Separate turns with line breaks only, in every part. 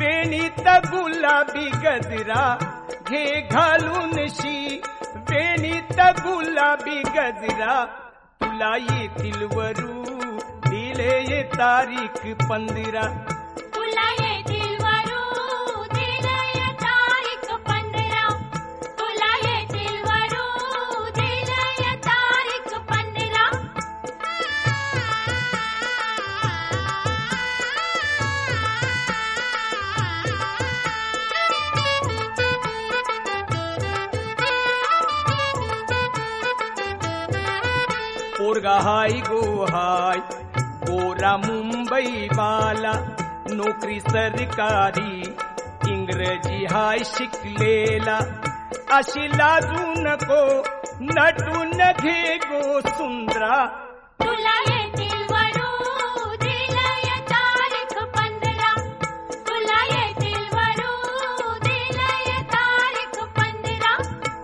वेणीत गुलाबी गजरा घे घालून शी, वेणीत गुलाबी गजरा तुला येतील वरू, दिले तारीख 15.
तुला येतील वरू, दिले तारीख 15. तुला येतील वरू, दिले तारीख 15.
पोरगा हाय गो हाय गोरा मुंबई वाला, नोकरी सरकारी इंग्रजी हाय शिकलेला. अशी लाजू नको नटून घे गो सुंदरा.
तुला येतील वरू, दिले तारीख 15. तुला येतील वरू, दिले तारीख 15.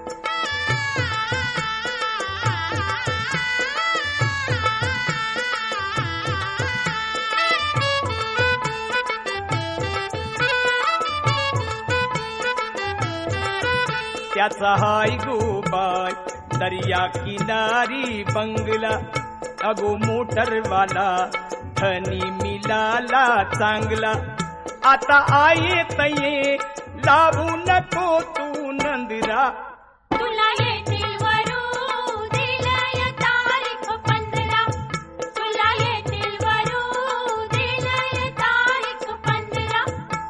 त्याचा हाय गो बाय दर्या किनारी बंगला, अगो मोटरवाला धनी मिलाला चांगला. आता आये तये लावू नको तू नंदरा.
तुला येतील वरू, दिले तारीख 15. तुला येतील वरू, दिले तारीख 15.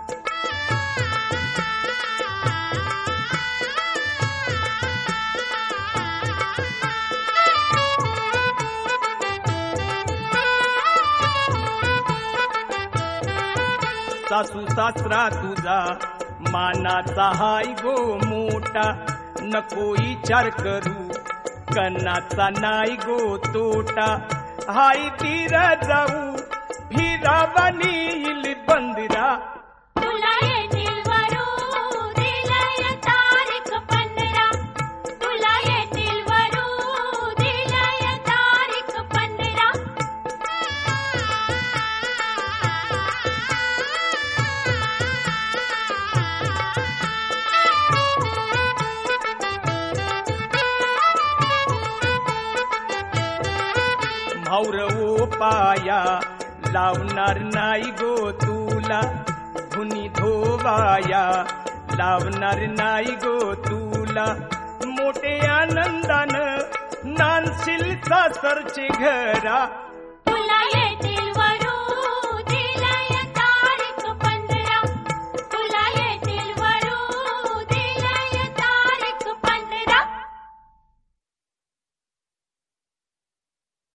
सासू सासरा तुझा मानाचा हाय गो मोठा, नको विचार करू कन्नाचा नाही गो तोटा. हाय तीर जाऊ फिरावानी इल बंदिरा.
तुला येतील वरू, दिले तारीख 15. तुला येतील वरू, दिले तारीख 15.
भाऊरवो पाया लावणार नाही गो तुला, धुनी धोवाया लावणार नाही गो तुला. मोठे आनंदानं नांदशील सासरचे घरा.